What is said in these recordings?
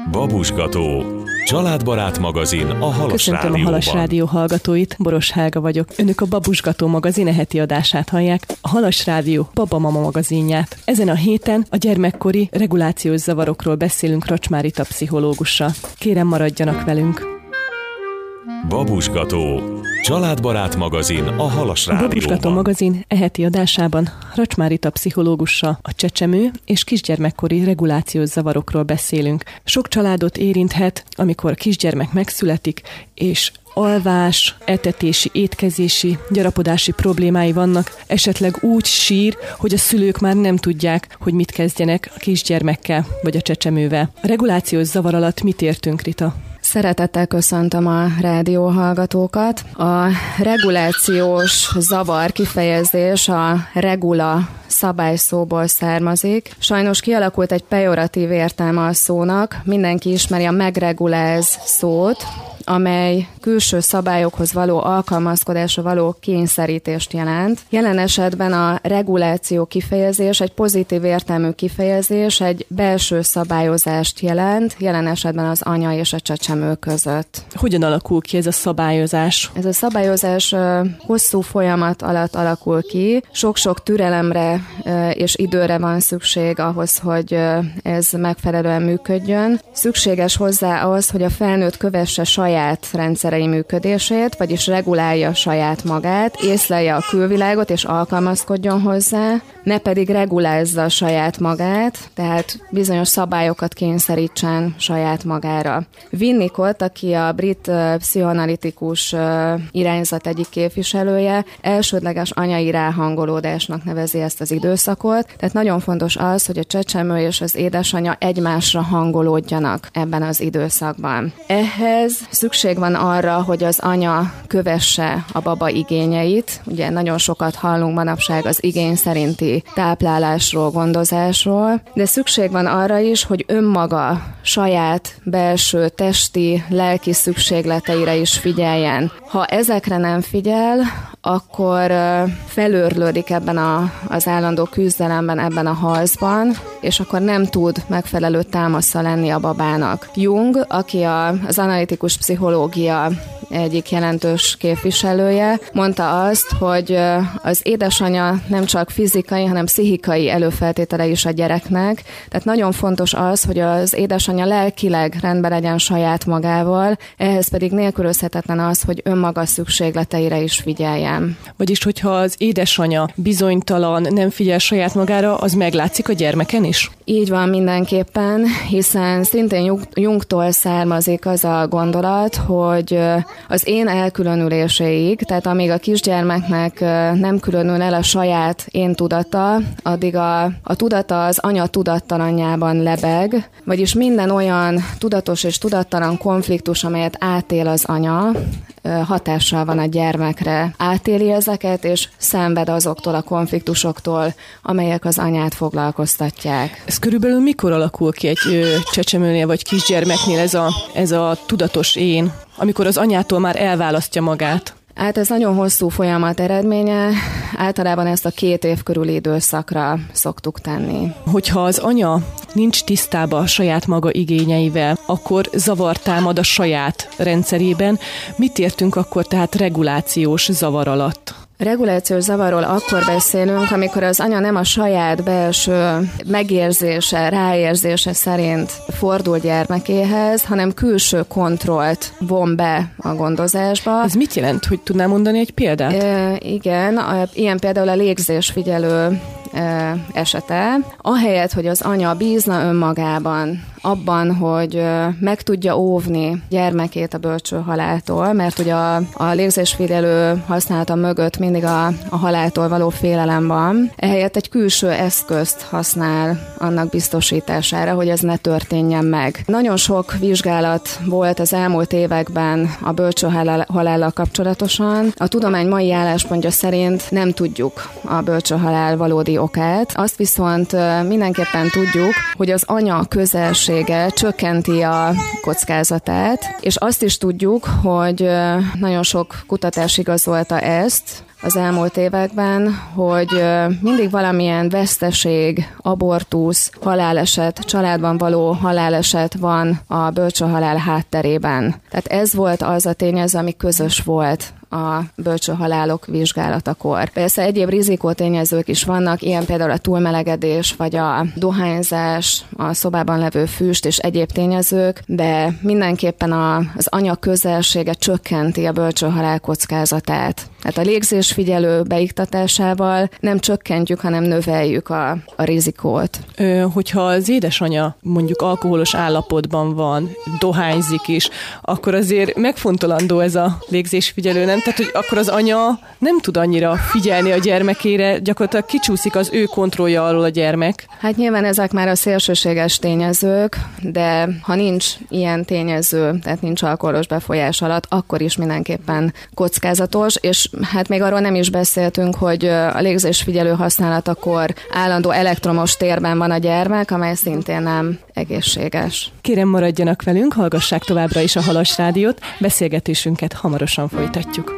Babusgató, családbarát magazin a Halas Köszöntöm Rádióban. a Halas Rádió hallgatóit, Boros Helga vagyok. Önök a Babusgató magazin heti adását hallják, a Halas Rádió Baba-Mama magazinját. Ezen a héten a gyermekkori regulációs zavarokról beszélünk Racsmár Rita pszichológussal. Kérem, maradjanak velünk! Babusgató, családbarát magazin a Halas Rádióban. A Babusgató magazin heti adásában Racsmár Rita pszichológussal a csecsemő és kisgyermekkori regulációs zavarokról beszélünk. Sok családot érinthet, amikor a kisgyermek megszületik, és alvás, etetési, étkezési, gyarapodási problémái vannak, esetleg úgy sír, hogy a szülők már nem tudják, hogy mit kezdjenek a kisgyermekkel vagy a csecsemővel. A regulációs zavar alatt mit értünk, Rita? Szeretettel köszöntöm a rádióhallgatókat. A regulációs zavar kifejezés a regula szabályszóból származik. Sajnos kialakult egy pejoratív értelme a szónak. Mindenki ismeri a megreguláz szót, amely külső szabályokhoz való alkalmazkodásra való kényszerítést jelent. Jelen esetben a reguláció kifejezés egy pozitív értelmű kifejezés, egy belső szabályozást jelent, jelen esetben az anya és a csecsemő között. Hogyan alakul ki ez a szabályozás? Ez a szabályozás hosszú folyamat alatt alakul ki. Sok-sok türelemre és időre van szükség ahhoz, hogy ez megfelelően működjön. Szükséges hozzá az, hogy a felnőtt kövesse saját rendszerei működését, vagyis regulálja saját magát, észlelje a külvilágot és alkalmazkodjon hozzá, ne pedig regulázza saját magát, tehát bizonyos szabályokat kényszerítsen saját magára. Winnicott, aki a brit pszichoanalitikus irányzat egyik képviselője, elsődleges anyai ráhangolódásnak nevezi ezt az időszakot, tehát nagyon fontos az, hogy a csecsemő és az édesanyja egymásra hangolódjanak ebben az időszakban. Ehhez szükség van arra, hogy az anya kövesse a baba igényeit. Ugye nagyon sokat hallunk manapság az igény szerinti táplálásról, gondozásról, de szükség van arra is, hogy önmaga saját belső testi, lelki szükségleteire is figyeljen. Ha ezekre nem figyel, akkor felőrlődik ebben az állandó küzdelemben, ebben a harcban, és akkor nem tud megfelelő támasza lenni a babának. Jung, aki az analitikus pszichológia egyik jelentős képviselője, mondta azt, hogy az édesanyja nem csak fizikai, hanem pszichikai előfeltétele is a gyereknek, tehát nagyon fontos az, hogy az édesanyja lelkileg rendben legyen saját magával, ehhez pedig nélkülözhetetlen az, hogy önmaga szükségleteire is figyeljen. Vagyis, hogyha az édesanyja bizonytalan, nem figyel saját magára, az meglátszik a gyermeken is? Így van mindenképpen, hiszen szintén Jungtól származik az a gondolat, hogy az én elkülönüléséig, tehát amíg a kisgyermeknek nem különül el a saját én tudata, addig a tudata az anya tudattalanjában lebeg, vagyis minden olyan tudatos és tudattalan konfliktus, amelyet átél az anya, hatással van a gyermekre. Átéli ezeket, és szenved azoktól a konfliktusoktól, amelyek az anyát foglalkoztatják. Ez körülbelül mikor alakul ki egy csecsemőnél vagy kisgyermeknél ez a tudatos én, amikor az anyától már elválasztja magát? Hát ez nagyon hosszú folyamat eredménye, általában ezt a 2 év körüli időszakra szoktuk tenni. Hogyha az anya nincs tisztában a saját maga igényeivel, akkor zavar támad a saját rendszerében. Mit értünk akkor tehát regulációs zavar alatt? Regulációs zavarról akkor beszélünk, amikor az anya nem a saját belső megérzése, ráérzése szerint fordul gyermekéhez, hanem külső kontrollt von be a gondozásba. Ez mit jelent, hogy tudnál mondani egy példát? Igen, ilyen például a légzésfigyelő esete. Ahelyett, hogy az anya bízna önmagában, abban, hogy meg tudja óvni gyermekét a bölcső haláltól, mert ugye a légzésfigyelő használata mögött mindig a haláltól való félelem van. Ehelyett egy külső eszközt használ annak biztosítására, hogy ez ne történjen meg. Nagyon sok vizsgálat volt az elmúlt években a bölcső halállal kapcsolatosan. A tudomány mai álláspontja szerint nem tudjuk a bölcső halál valódi okát. Azt viszont mindenképpen tudjuk, hogy az anya közelsége csökkenti a kockázatát, és azt is tudjuk, hogy nagyon sok kutatás igazolta ezt, az elmúlt években, hogy mindig valamilyen veszteség, abortusz, haláleset, családban való haláleset van a bölcsőhalál hátterében. Tehát ez volt az a tényező, ami közös volt a bölcsőhalálok vizsgálatakor. Persze egyéb rizikótényezők is vannak, ilyen például a túlmelegedés, vagy a dohányzás, a szobában levő füst és egyéb tényezők, de mindenképpen az anya közelsége csökkenti a bölcsőhalál kockázatát. Tehát a légzésfigyelő beiktatásával nem csökkentjük, hanem növeljük a rizikót. Hogyha az édesanya mondjuk alkoholos állapotban van, dohányzik is, akkor azért megfontolandó ez a légzésfigyelő, nem? Tehát, hogy akkor az anya nem tud annyira figyelni a gyermekére, gyakorlatilag kicsúszik az ő kontrollja alól a gyermek. Hát nyilván ezek már a szélsőséges tényezők, de ha nincs ilyen tényező, tehát nincs alkoholos befolyás alatt, akkor is mindenképpen kockázatos, és hát még arról nem is beszéltünk, hogy a légzésfigyelő használatakor állandó elektromos térben van a gyermek, amely szintén nem egészséges. Kérem, maradjanak velünk, hallgassák továbbra is a Halas Rádiót, beszélgetésünket hamarosan folytatjuk.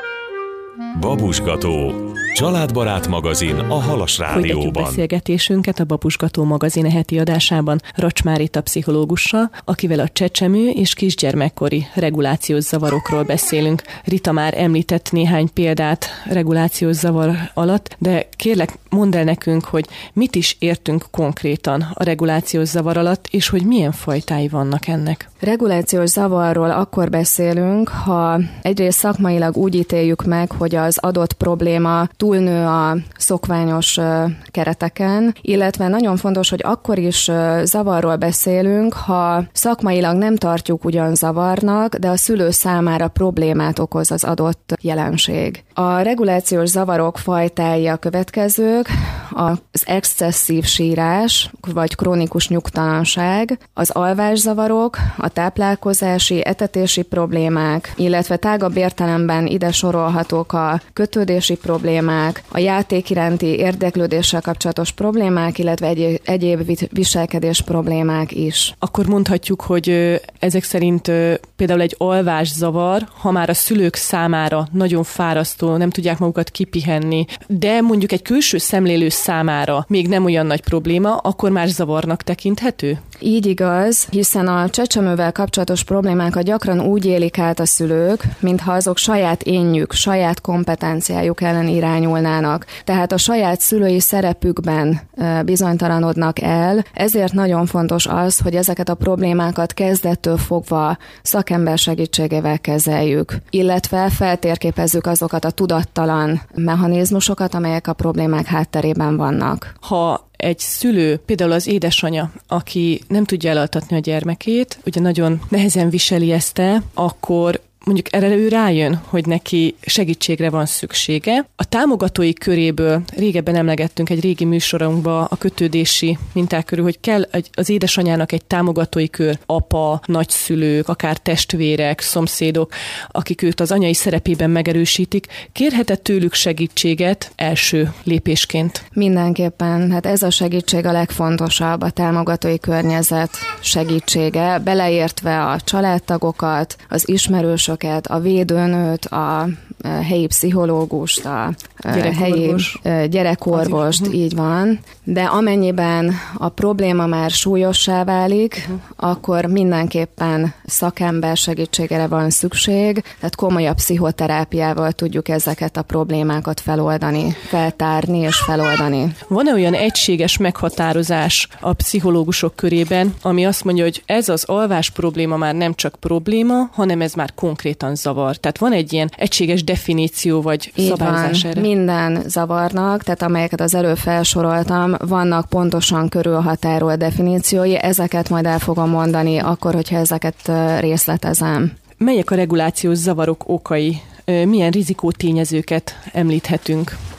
Babusgató. Családbarát magazin a Halas Rádióban. Folytatjuk beszélgetésünket a Babusgató magazin heti adásában Racsmár Rita pszichológussal, akivel a csecsemő és kisgyermekkori regulációs zavarokról beszélünk. Rita már említett néhány példát regulációs zavar alatt, de kérlek, mondd el nekünk, hogy mit is értünk konkrétan a regulációs zavar alatt, és hogy milyen fajtái vannak ennek. Regulációs zavarról akkor beszélünk, ha egyrészt szakmailag úgy ítéljük meg, hogy az adott probléma túlnő a szokványos kereteken, illetve nagyon fontos, hogy akkor is zavarról beszélünk, ha szakmailag nem tartjuk ugyan zavarnak, de a szülő számára problémát okoz az adott jelenség. A regulációs zavarok fajtái a következők: az excesszív sírás, vagy krónikus nyugtalanság, az alvászavarok, a táplálkozási, etetési problémák, illetve tágabb értelemben ide sorolhatók a kötődési problémák, a játék iránti érdeklődéssel kapcsolatos problémák, illetve egyéb viselkedés problémák is. Akkor mondhatjuk, hogy ezek szerint például egy alvászavar, ha már a szülők számára nagyon fárasztó, nem tudják magukat kipihenni, de mondjuk egy külső szemlélő számára még nem olyan nagy probléma, akkor már zavarnak tekinthető? Így igaz, hiszen a csecsemővel kapcsolatos problémákat gyakran úgy élik át a szülők, mintha azok saját énjük, saját kompetenciájuk ellen irányulnának. Tehát a saját szülői szerepükben bizonytalanodnak el, ezért nagyon fontos az, hogy ezeket a problémákat kezdettől fogva szakember segítségével kezeljük, illetve feltérképezzük azokat a tudattalan mechanizmusokat, amelyek a problémák hátterében vannak. Ha egy szülő, például az édesanya, aki nem tudja elaltatni a gyermekét, ugye nagyon nehezen viseli ezt el, akkor mondjuk erre ő rájön, hogy neki segítségre van szüksége. A támogatói köréből régebben emlegettünk egy régi műsorunkba a kötődési minták körül, hogy kell az édesanyának egy támogatói kör, apa, nagyszülők, akár testvérek, szomszédok, akik őt az anyai szerepében megerősítik. Kérhetett tőlük segítséget első lépésként? Mindenképpen, hát ez a segítség a legfontosabb, a támogatói környezet segítsége, beleértve a családtagokat, az ismerősöket, a védőnőt, a helyi pszichológust, a helyi gyerekorvost, így van. De amennyiben a probléma már súlyossá válik, akkor mindenképpen szakember segítségére van szükség, tehát komolyabb pszichoterápiával tudjuk ezeket a problémákat feloldani, feltárni és feloldani. Van-e olyan egységes meghatározás a pszichológusok körében, ami azt mondja, hogy ez az alvás probléma már nem csak probléma, hanem ez már konkrétan zavar? Tehát van egy ilyen egységes definíció vagy szabályozás erre? Minden zavarnak, tehát amelyeket az előbb felsoroltam, vannak pontosan körülhatárolt definíciói, ezeket majd el fogom mondani akkor, hogyha ezeket részletezem. Melyek a regulációs zavarok okai? Milyen rizikótényezőket említhetünk?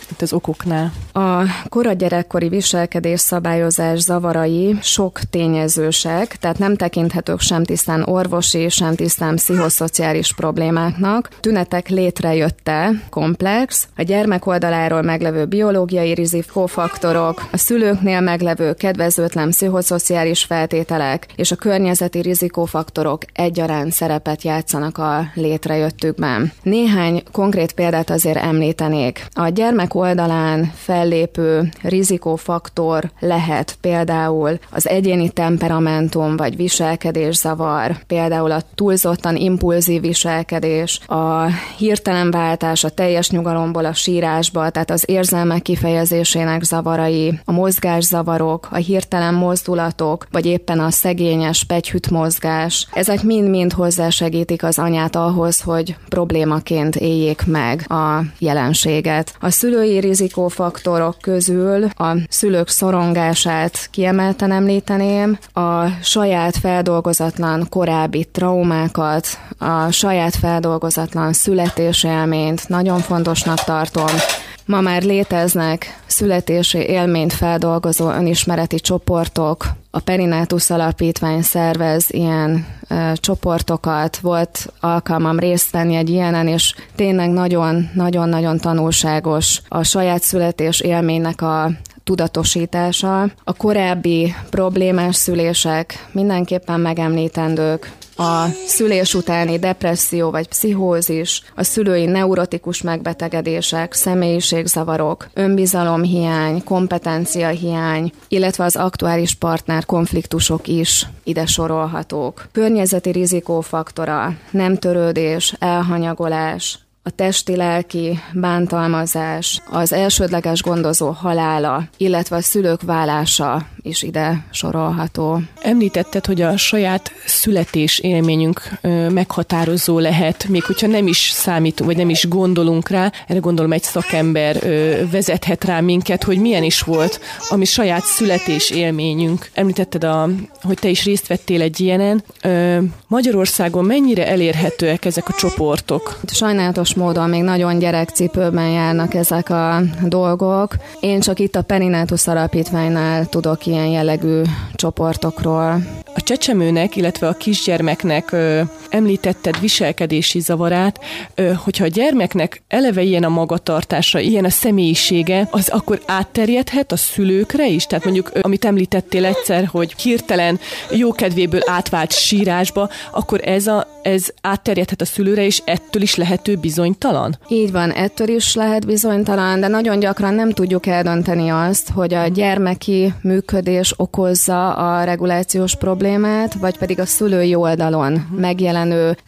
itt az okoknál? A koragyerekkori viselkedés szabályozás zavarai sok tényezősek, tehát nem tekinthetők sem tisztán orvosi, sem tisztán pszichoszociális problémáknak. Tünetek létrejötte komplex, a gyermek oldaláról meglevő biológiai rizikófaktorok, a szülőknél meglevő kedvezőtlen pszichoszociális feltételek és a környezeti rizikófaktorok egyaránt szerepet játszanak a létrejöttükben. Néhány konkrét példát azért említenék. A gyermek oldalán fellépő rizikófaktor lehet például az egyéni temperamentum vagy viselkedészavar, például a túlzottan impulzív viselkedés, a hirtelen váltás a teljes nyugalomból a sírásba, tehát az érzelmek kifejezésének zavarai, a mozgászavarok, a hirtelen mozdulatok, vagy éppen a szegényes pegyhüt mozgás. Ezek mind-mind hozzásegítik az anyát ahhoz, hogy problémaként éljék meg a jelenséget. A szülői rizikófaktorok közül a szülők szorongását kiemelten említeném, a saját feldolgozatlan korábbi traumákat, a saját feldolgozatlan születésélményt nagyon fontosnak tartom. Ma már léteznek születési élményt feldolgozó önismereti csoportok, a Perinátus Alapítvány szervez ilyen csoportokat, volt alkalmam részt venni egy ilyenen, és tényleg nagyon-nagyon tanulságos a saját születés élménynek a tudatosítása. A korábbi problémás szülések mindenképpen megemlítendők. A szülés utáni depresszió vagy pszichózis, a szülői neurotikus megbetegedések, személyiségzavarok, önbizalomhiány, kompetenciahiány, illetve az aktuális partner konfliktusok is ide sorolhatók. Környezeti rizikófaktora, nem törődés, elhanyagolás, a testi-lelki bántalmazás, az elsődleges gondozó halála, illetve a szülők válása is ide sorolható. Említetted, hogy a saját születés élményünk meghatározó lehet, még hogyha nem is számítunk, vagy nem is gondolunk rá, erre gondolom egy szakember vezethet rá minket, hogy milyen is volt a mi saját születés élményünk. Említetted, hogy te is részt vettél egy ilyenen. Magyarországon mennyire elérhetőek ezek a csoportok? Sajnálatos módon még nagyon gyerekcipőben járnak ezek a dolgok. Én csak itt a Perinátus Alapítványnál tudok ilyen jellegű csoportokról. A csecsemőnek, illetve a kisgyermeknek említetted viselkedési zavarát, hogyha a gyermeknek eleve ilyen a magatartása, ilyen a személyisége, az akkor átterjedhet a szülőkre is? Tehát mondjuk, amit említettél egyszer, hogy hirtelen jókedvéből átvált sírásba, akkor ez átterjedhet a szülőre, és ettől is lehető bizonytalan? Így van, ettől is lehet bizonytalan, de nagyon gyakran nem tudjuk eldönteni azt, hogy a gyermeki működés okozza a regulációs problémát, vagy pedig a szülői oldalon megjelenő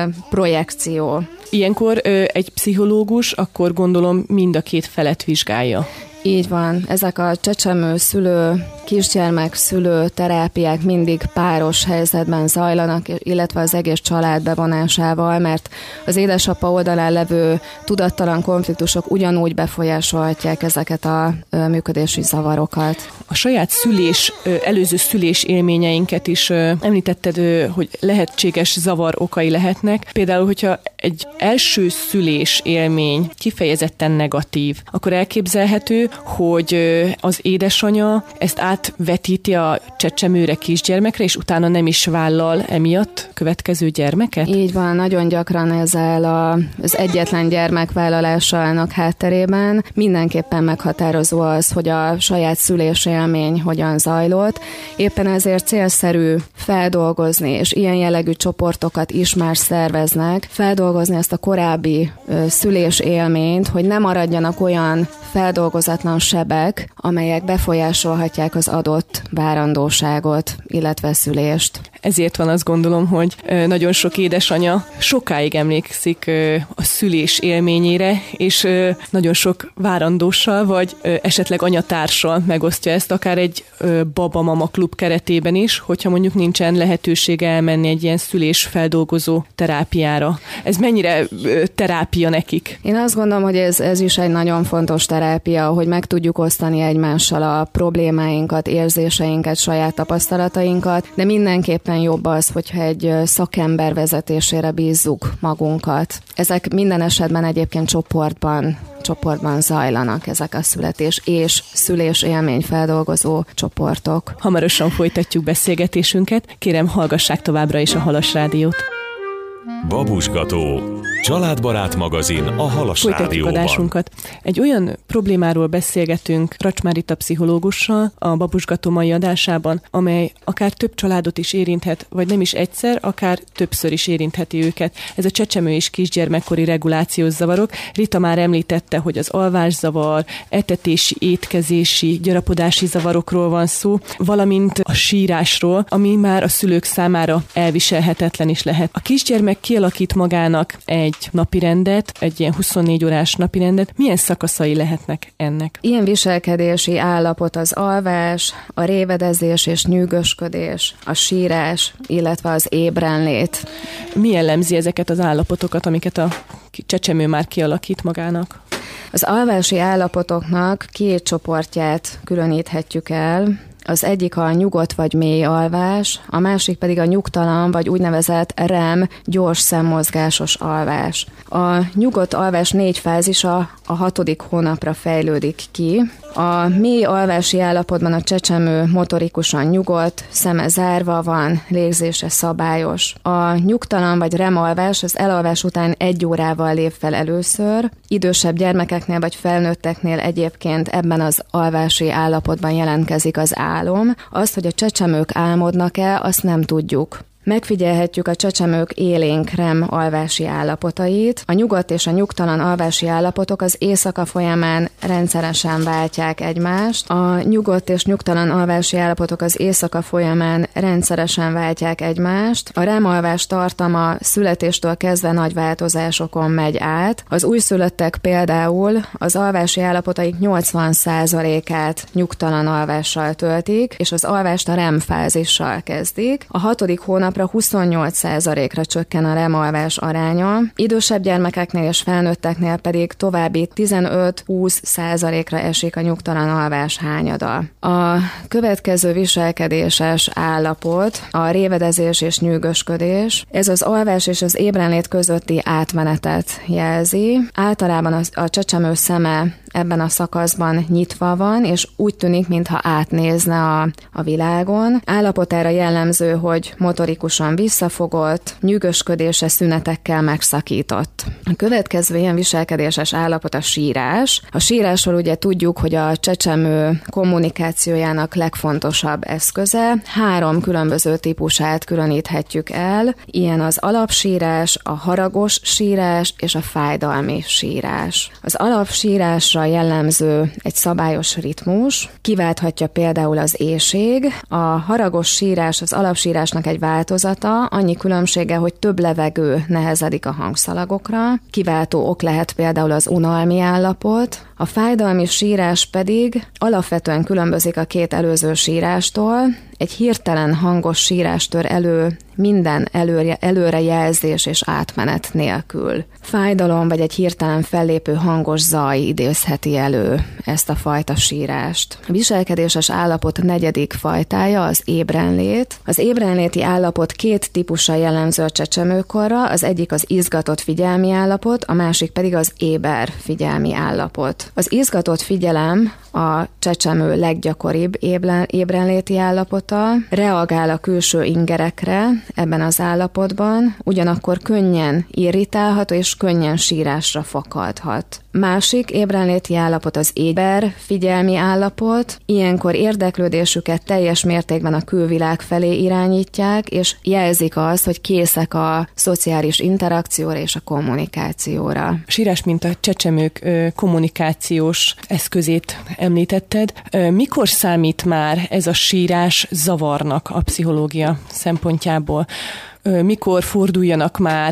projekció. Ilyenkor egy pszichológus akkor gondolom mind a két felet vizsgálja. Így van, ezek a csecsemő szülő, kisgyermek szülő terápiák mindig páros helyzetben zajlanak, illetve az egész család bevonásával, mert az édesapa oldalán levő tudattalan konfliktusok ugyanúgy befolyásolhatják ezeket a működési zavarokat. A saját előző szülés élményeinket is említetted, hogy lehetséges zavar okai lehetnek. Például, hogyha egy első szülés élmény kifejezetten negatív, akkor elképzelhető, hogy az édesanya ezt átvetíti a csecsemőre, kisgyermekre, és utána nem is vállal emiatt következő gyermeket? Így van, nagyon gyakran ezzel az egyetlen gyermek vállalása állnak hátterében. Mindenképpen meghatározó az, hogy a saját szülés élmény hogyan zajlott. Éppen ezért célszerű feldolgozni, és ilyen jellegű csoportokat is már szerveznek, feldolgozni ezt a korábbi szülés élményt, hogy ne maradjanak olyan feldolgozatlan sebek, amelyek befolyásolhatják az adott várandóságot, illetve szülést. Ezért van, azt gondolom, hogy nagyon sok édesanya sokáig emlékszik a szülés élményére, és nagyon sok várandóssal, vagy esetleg anyatársal megosztja ezt, akár egy baba-mama klub keretében is, hogyha mondjuk nincsen lehetősége elmenni egy ilyen szülésfeldolgozó terápiára. Ez mennyire terápia nekik? Én azt gondolom, hogy ez is egy nagyon fontos terápia, hogy meg tudjuk osztani egymással a problémáinkat, érzéseinket, saját tapasztalatainkat, de mindenképpen mindenképpen jobb az, hogyha egy szakember vezetésére bízzuk magunkat. Ezek minden esetben egyébként csoportban zajlanak ezek a születés és szülés élményfeldolgozó csoportok. Hamarosan folytatjuk beszélgetésünket, kérem hallgassák továbbra is a Halas Rádiót. Babusgató, családbarát magazin a Halas Folytatjuk Rádióban. adásunkat. Egy olyan problémáról beszélgetünk Racsmár Rita pszichológussal a Babusgató mai adásában, amely akár több családot is érinthet, vagy nem is egyszer, akár többször is érintheti őket. Ez a csecsemő és kisgyermekkori regulációs zavarok. Rita már említette, hogy az alvászavar, etetési, étkezési, gyarapodási zavarokról van szó, valamint a sírásról, ami már a szülők számára elviselhetetlen is lehet. A kisgyermek kialakít magának egy napirendet, egy ilyen 24 órás napirendet. Milyen szakaszai lehetnek ennek? Ilyen viselkedési állapot az alvás, a révedezés és nyűgösködés, a sírás, illetve az ébrenlét. Mi jellemzi ezeket az állapotokat, amiket a csecsemő már kialakít magának? Az alvási állapotoknak két csoportját különíthetjük el. Az egyik a nyugodt vagy mély alvás, a másik pedig a nyugtalan vagy úgynevezett REM, gyors szemmozgásos alvás. A nyugodt alvás 4 fázisa a 6. hónapra fejlődik ki. A mély alvási állapotban a csecsemő motorikusan nyugodt, szeme zárva van, légzése szabályos. A nyugtalan vagy REM alvás az elalvás után 1 órával lép fel először. Idősebb gyermekeknél vagy felnőtteknél egyébként ebben az alvási állapotban jelentkezik az álom. Azt, hogy a csecsemők álmodnak-e, azt nem tudjuk. Megfigyelhetjük a csecsemők élénk REM alvási állapotait. A nyugodt és a nyugtalan alvási állapotok az éjszaka folyamán rendszeresen váltják egymást. A nyugodt és nyugtalan alvási állapotok az éjszaka folyamán rendszeresen váltják egymást. A REM alvás tartama születéstől kezdve nagy változásokon megy át. Az újszülöttek például az alvási állapotaik 80%-át nyugtalan alvással töltik, és az alvást a REM fázissal kezdik. A 6. hónapra 28%-ra csökken a REM alvás aránya, idősebb gyermekeknél és felnőtteknél pedig további 15-20%-ra esik a nyugtalan alvás hányada. A következő viselkedéses állapot a révedezés és nyűgösködés. Ez az alvás és az ébrenlét közötti átmenetet jelzi. Általában a csecsemő szeme ebben a szakaszban nyitva van, és úgy tűnik, mintha átnézne a világon. Állapotára jellemző, hogy motorikusan visszafogott, nyűgösködése szünetekkel megszakított. A következő ilyen viselkedéses állapot a sírás. A sírásról ugye tudjuk, hogy a csecsemő kommunikációjának legfontosabb eszköze. 3 különböző típusát különíthetjük el. Ilyen az alapsírás, a haragos sírás és a fájdalmi sírás. Az alapsírásra jellemző egy szabályos ritmus, kiválthatja például az éhség. A haragos sírás az alapsírásnak egy változata, annyi különbsége, hogy több levegő nehezedik a hangszalagokra. Kiváltó ok lehet például az unalmi állapot. A fájdalmi sírás pedig alapvetően különbözik a 2 előző sírástól. Egy hirtelen hangos sírás tör elő minden előrejelzés és átmenet nélkül. Fájdalom vagy egy hirtelen fellépő hangos zaj idézheti elő ezt a fajta sírást. A viselkedéses állapot 4. fajtája az ébrenlét. Az ébrenléti állapot 2 típusa jellemző a csecsemőkorra, az egyik az izgatott figyelmi állapot, a másik pedig az éber figyelmi állapot. Az izgatott figyelem a csecsemő leggyakoribb ébrenléti állapota, reagál a külső ingerekre ebben az állapotban, ugyanakkor könnyen irritálhat és könnyen sírásra fakadhat. Másik ébrenléti állapot az éber figyelmi állapot, ilyenkor érdeklődésüket teljes mértékben a külvilág felé irányítják, és jelzik azt, hogy készek a szociális interakcióra és a kommunikációra. A sírás, mint a csecsemők kommunikációs eszközét említetted. Mikor számít már ez a sírás zavarnak a pszichológia szempontjából? Mikor forduljanak már a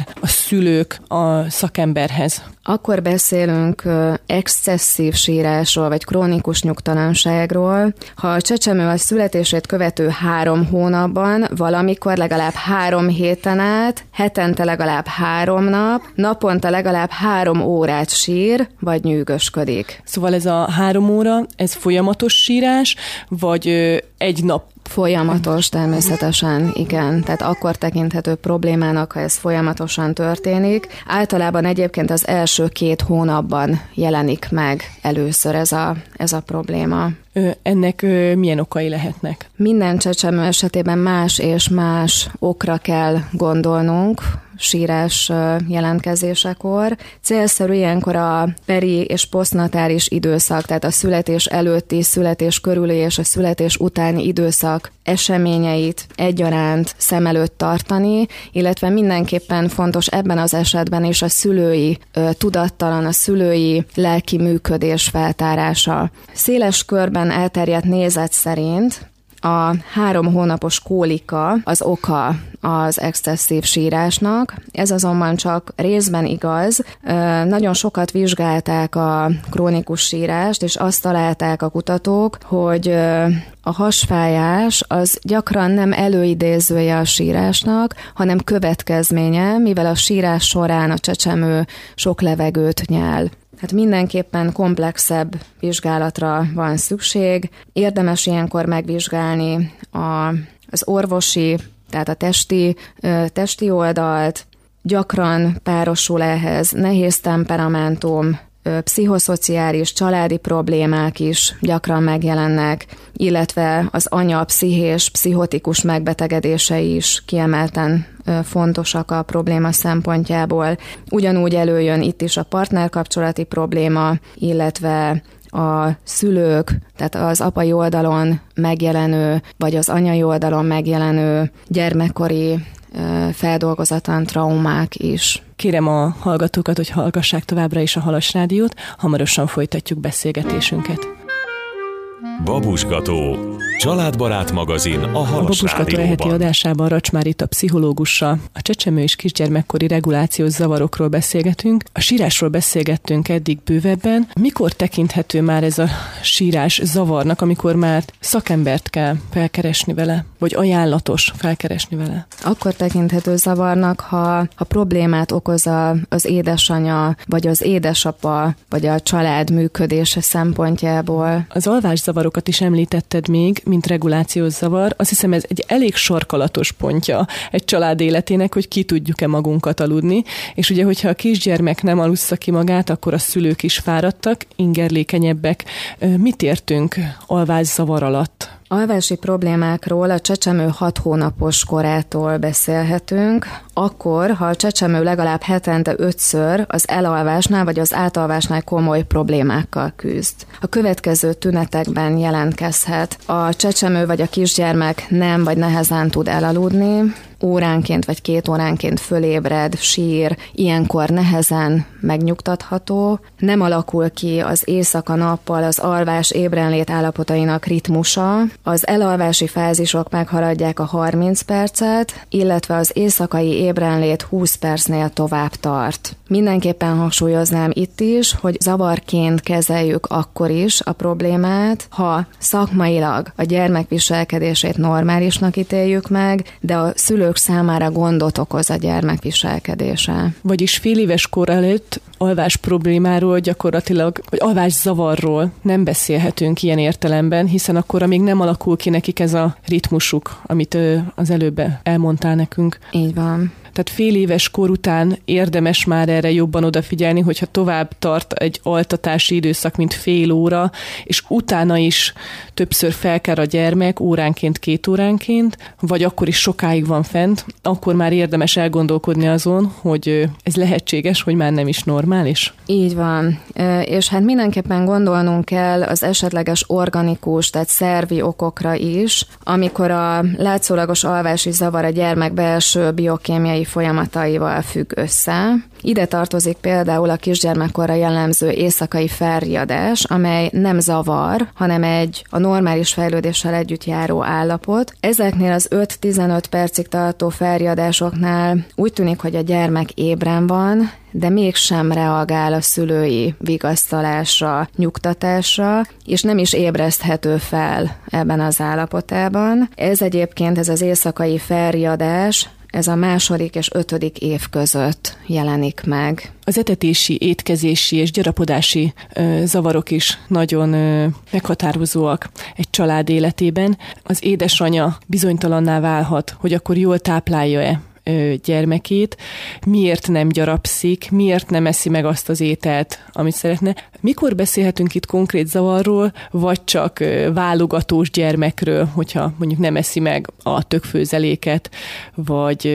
szülők a szakemberhez? Akkor beszélünk excesszív sírásról, vagy krónikus nyugtalanságról, ha a csecsemő a születését követő 3 hónapban valamikor legalább 3 héten át, hetente legalább 3 nap, naponta legalább 3 órát sír, vagy nyűgösködik. Szóval ez a 3 óra, ez folyamatos sírás, vagy egy nap? Folyamatos, természetesen, igen. Tehát akkor tekinthető problémának, ha ez folyamatosan történik. Általában egyébként az első 2 hónapban jelenik meg először ez a probléma. Ennek milyen okai lehetnek? Minden csecsemő esetében más és más okra kell gondolnunk sírás jelentkezésekor. Célszerű ilyenkor a peri- és posztnatális időszak, tehát a születés előtti, születés körüli és a születés utáni időszak eseményeit egyaránt szem előtt tartani, illetve mindenképpen fontos ebben az esetben is a szülői tudattalan, a szülői lelki működés feltárása. Széles körben elterjedt nézet szerint a 3 hónapos kólika az oka az excesszív sírásnak. Ez azonban csak részben igaz. Nagyon sokat vizsgálták a krónikus sírást, és azt találták a kutatók, hogy a hasfájás az gyakran nem előidézője a sírásnak, hanem következménye, mivel a sírás során a csecsemő sok levegőt nyel. Hát mindenképpen komplexebb vizsgálatra van szükség. Érdemes ilyenkor megvizsgálni az orvosi, tehát a testi oldalt. Gyakran párosul ehhez nehéz temperamentum, pszichoszociális, családi problémák is gyakran megjelennek, illetve az anya pszichés, pszichotikus megbetegedései is kiemelten fontosak a probléma szempontjából. Ugyanúgy előjön itt is a partnerkapcsolati probléma, illetve a szülők, tehát az apai oldalon megjelenő, vagy az anyai oldalon megjelenő gyermekkori feldolgozatlan traumák is. Kérem a hallgatókat, hogy hallgassák továbbra is a Halas Rádiót, hamarosan folytatjuk beszélgetésünket. Babusgató, családbarát magazin a Halas Babusgató Rádióban. eheti adásában Racsmár Rita pszichológussal a csecsemő és kisgyermekkori regulációs zavarokról beszélgetünk. A sírásról beszélgettünk eddig bővebben. Mikor tekinthető már ez a sírás zavarnak, amikor már szakembert kell felkeresni vele, vagy ajánlatos felkeresni vele? Akkor tekinthető zavarnak, ha problémát okoz az édesanya, vagy az édesapa, vagy a család működése szempontjából. Az alvászavarokat is említetted még, mint regulációs zavar. Azt hiszem, ez egy elég sarkalatos pontja egy család életének, hogy ki tudjuk-e magunkat aludni. És ugye, hogyha a kisgyermek nem alussza ki magát, akkor a szülők is fáradtak, ingerlékenyebbek. Mit értünk alvászavar alatt? Alvási problémákról a csecsemő 6 hónapos korától beszélhetünk, akkor, ha a csecsemő legalább hetente 5-ször az elalvásnál vagy az átalvásnál komoly problémákkal küzd. A következő tünetekben jelentkezhet. A csecsemő vagy a kisgyermek nem vagy nehezen tud elaludni, óránként vagy 2 óránként fölébred, sír, ilyenkor nehezen megnyugtatható, nem alakul ki az éjszaka-nappal az alvás ébrenlét állapotainak ritmusa, az elalvási fázisok meghaladják a 30 percet, illetve az éjszakai ébrenlét 20 percnél tovább tart. Mindenképpen hangsúlyoznám itt is, hogy zavarként kezeljük akkor is a problémát, ha szakmailag a gyermek viselkedését normálisnak ítéljük meg, de a szülők számára gondot okoz a gyermek viselkedése. Vagyis fél éves kor előtt alvás problémáról gyakorlatilag, vagy alvás zavarról nem beszélhetünk ilyen értelemben, hiszen akkor még nem alakul ki nekik ez a ritmusuk, amit az előbb elmondtál nekünk. Így van. Tehát fél éves kor után érdemes már erre jobban odafigyelni, hogyha tovább tart egy altatási időszak, mint fél óra, és utána is többször felkel a gyermek, óránként, 2 óránként, vagy akkor is sokáig van fent, akkor már érdemes elgondolkodni azon, hogy ez lehetséges, hogy már nem is normális. Így van. És hát mindenképpen gondolnunk kell az esetleges organikus, tehát szervi okokra is, amikor a látszólagos alvási zavar a gyermek belső biokémiai folyamataival függ össze. Ide tartozik például a kisgyermekkorra jellemző éjszakai felriadás, amely nem zavar, hanem a normális fejlődéssel együtt járó állapot. Ezeknél az 5-15 percig tartó felriadásoknál úgy tűnik, hogy a gyermek ébren van, de mégsem reagál a szülői vigasztalásra, nyugtatásra, és nem is ébreszthető fel ebben az állapotában. Ez az éjszakai felriadás, ez a 2. és 5. év között jelenik meg. Az etetési, étkezési és gyarapodási zavarok is nagyon meghatározóak egy család életében. Az édesanyja bizonytalanná válhat, hogy akkor jól táplálja-e gyermekét, miért nem gyarapszik, miért nem eszi meg azt az ételt, amit szeretne. Mikor beszélhetünk itt konkrét zavarról, vagy csak válogatós gyermekről, hogyha mondjuk nem eszi meg a tökfőzeléket, vagy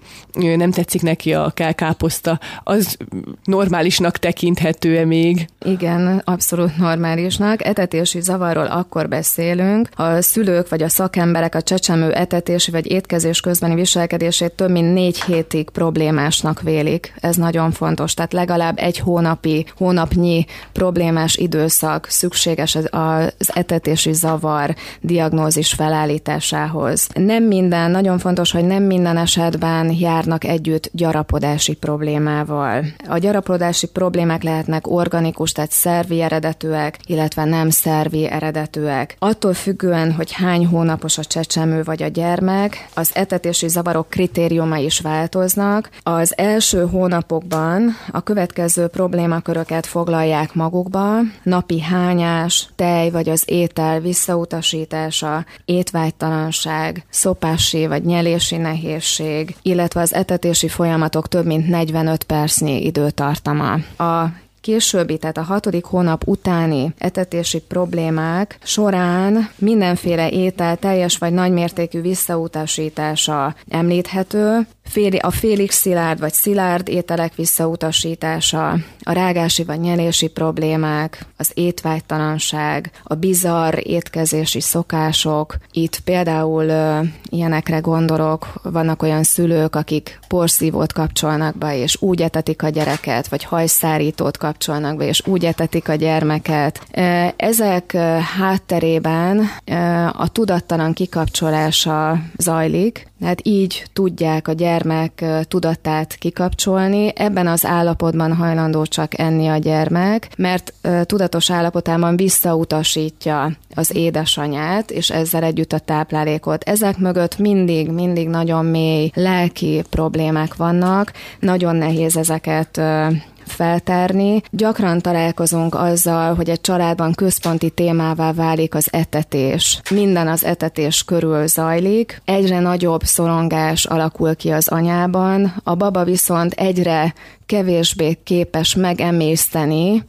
nem tetszik neki a kelkáposzta, az normálisnak tekinthető-e még? Igen, abszolút normálisnak. Etetési zavarról akkor beszélünk, ha a szülők vagy a szakemberek a csecsemő etetési vagy étkezés közbeni viselkedését több mint 4 hétig problémásnak vélik. Ez nagyon fontos. Tehát legalább egy hónapnyi problémás időszak szükséges az etetési zavar diagnózis felállításához. Nagyon fontos, hogy nem minden esetben járnak együtt gyarapodási problémával. A gyarapodási problémák lehetnek organikus, tehát szervi eredetűek, illetve nem szervi eredetűek. Attól függően, hogy hány hónapos a csecsemő vagy a gyermek, az etetési zavarok kritériumai is változnak. Az első hónapokban a következő problémaköröket foglalják magukba: napi hányás, tej vagy az étel visszautasítása, étvágytalanság, szopási vagy nyelési nehézség, illetve az etetési folyamatok több mint 45 percnyi időtartama. A későbbi, tehát a 6. hónap utáni etetési problémák során mindenféle étel teljes vagy nagymértékű visszautasítása említhető, a félig szilárd vagy szilárd ételek visszautasítása, a rágási vagy nyelési problémák, az étvágytalanság, a bizarr étkezési szokások. Itt például ilyenekre gondolok, vannak olyan szülők, akik porszívót kapcsolnak be, és úgy etetik a gyereket, vagy hajszárítót kapcsolnak be, és úgy etetik a gyermeket. Ezek hátterében a tudattalan kikapcsolása zajlik, tehát így tudják a gyermek tudatát kikapcsolni. Ebben az állapotban hajlandó csak enni a gyermek, mert tudatos állapotában visszautasítja az édesanyát, és ezzel együtt a táplálékot. Ezek mögött mindig nagyon mély lelki problémák vannak, nagyon nehéz ezeket feltárni. Gyakran találkozunk azzal, hogy egy családban központi témává válik az etetés. Minden az etetés körül zajlik, egyre nagyobb szorongás alakul ki az anyában, a baba viszont egyre kevésbé képes megemészteni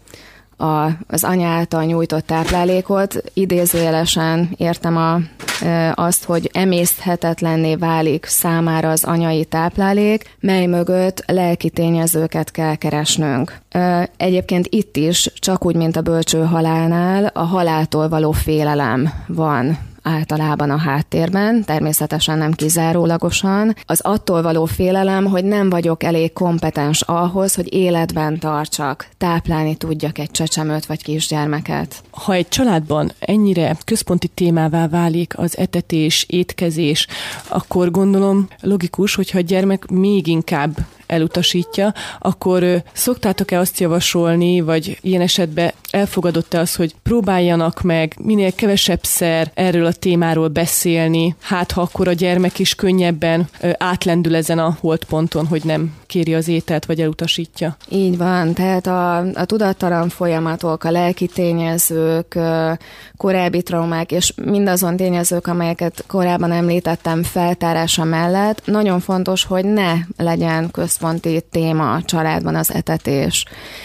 az anya által nyújtott táplálékot. Idézőjelesen értem azt, hogy emészthetetlenné válik számára az anyai táplálék, mely mögött lelki tényezőket kell keresnünk. Egyébként itt is, csak úgy, mint a bölcső halálnál, a haláltól való félelem van általában a háttérben, természetesen nem kizárólagosan. Az attól való félelem, hogy nem vagyok elég kompetens ahhoz, hogy életben tartsak, táplálni tudjak egy csecsemőt vagy kisgyermeket. Ha egy családban ennyire központi témává válik az etetés, étkezés, akkor gondolom logikus, hogyha a gyermek még inkább elutasítja, akkor szoktátok-e azt javasolni, vagy ilyen esetben elfogadott-e az, hogy próbáljanak meg minél kevesebbszer erről a témáról beszélni, hát ha akkor a gyermek is könnyebben átlendül ezen a holdponton, hogy nem kéri az ételt, vagy elutasítja? Így van, tehát a tudattalan folyamatok, a lelki tényezők, korábbi traumák, és mindazon tényezők, amelyeket korábban említettem feltárása mellett, nagyon fontos, hogy ne legyen központi téma a családban az etetés.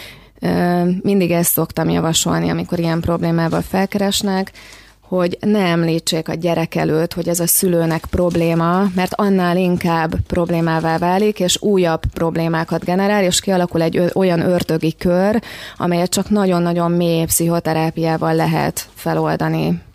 Mindig ezt szoktam javasolni, amikor ilyen problémával felkeresnek, hogy ne említsék a gyerek előtt, hogy ez a szülőnek probléma, mert annál inkább problémává válik, és újabb problémákat generál, és kialakul egy olyan ördögi kör, amelyet csak nagyon-nagyon mély pszichoterápiával lehet feloldani.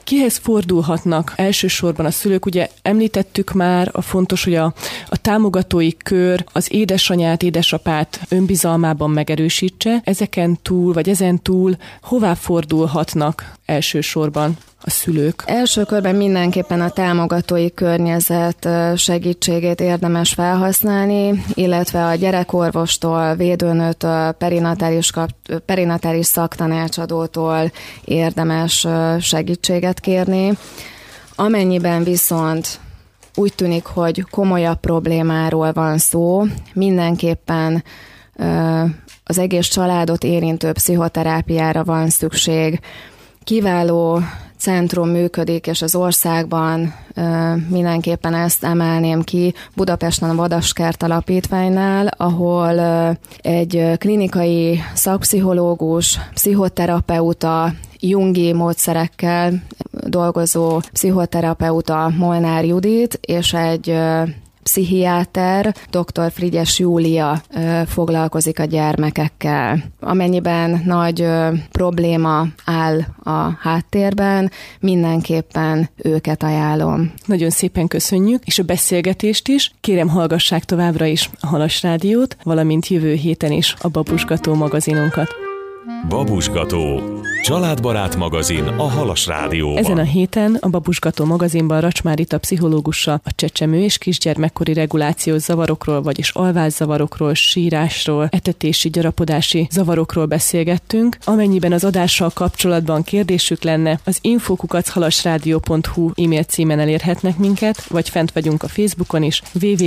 Kihez fordulhatnak elsősorban a szülők? Ugye említettük már, a fontos, hogy a támogatói kör az édesanyát, édesapát önbizalmában megerősítse. Ezen túl hová fordulhatnak elsősorban a szülők? Első körben mindenképpen a támogatói környezet segítségét érdemes felhasználni, illetve a gyerekorvostól, védőnőtől, perinatális szaktanácsadótól érdemes segítséget kérni. Amennyiben viszont úgy tűnik, hogy komolyabb problémáról van szó, mindenképpen az egész családot érintő pszichoterápiára van szükség. Kiváló centrum működik, és az országban mindenképpen ezt emelném ki, Budapesten a Vadaskert Alapítványnál, ahol egy klinikai szakpszichológus, pszichoterapeuta, jungi módszerekkel dolgozó pszichoterapeuta Molnár Judit, és egy pszichiáter, dr. Frigyes Júlia foglalkozik a gyermekekkel. Amennyiben nagy probléma áll a háttérben, mindenképpen őket ajánlom. Nagyon szépen köszönjük, és a beszélgetést is. Kérem, hallgassák továbbra is a Halas Rádiót, valamint jövő héten is a Babusgató magazinunkat. Babusgató. Családbarát magazin a Halas Rádióban. Ezen a héten a Babusgató magazinban Racsmár Rita pszichológussal a csecsemő és kisgyermekkori regulációs zavarokról, vagyis alvászavarokról, sírásról, etetési, gyarapodási zavarokról beszélgettünk. Amennyiben az adással kapcsolatban kérdésük lenne, az info@halasradio.hu e-mail címen elérhetnek minket, vagy fent vagyunk a Facebookon is,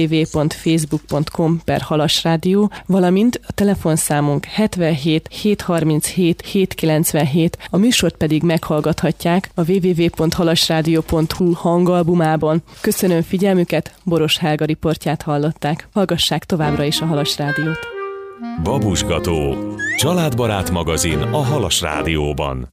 www.facebook.com/halasrádió, valamint a telefonszámunk 77 737 797. A műsort pedig meghallgathatják a www.halasradio.hu hangalbumában. Köszönöm figyelmüket, Boros Helga riportját hallották. Hallgassák továbbra is a Halas Rádiót. Babusgató. Családbarát magazin a Halas Rádióban.